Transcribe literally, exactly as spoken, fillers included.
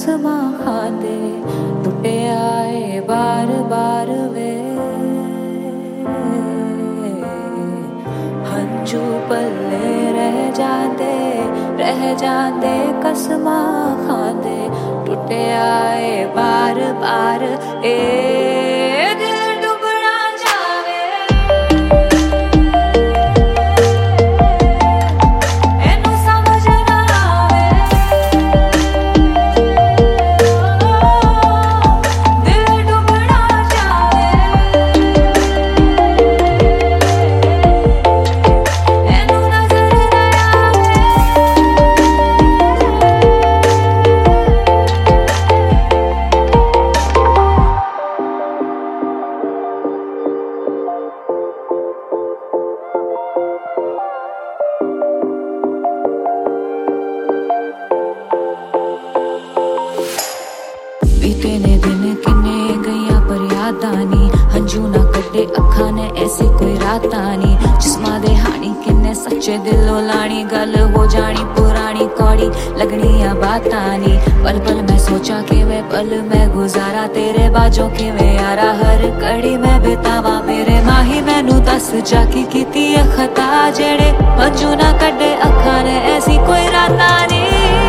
कसमा खांदे टुटे आए बार बार वे हंजू पल्ले रह जाते रह जाते कसमा खांदे टुटे आए बार बार ए बीते ने दिन किन्ने गईया पर यादानी हंजू ना कड्डे अखा ने ऐसी कोई रातानी जिस्मा दे हानी किन्ने सच्चे दिलों लानी गल हो जानी पुरानी कौड़ी लगनी या बातानी पल पल मैं सोचा कि वे पल मैं गुजारा तेरे बाजों के वे यारा हर कड़ी मैं बितावा मेरे माही मैनू दस जाकी कीती है खता जेड़े हंजू ना कड्डे अखा ने ऐसी कोई रातानी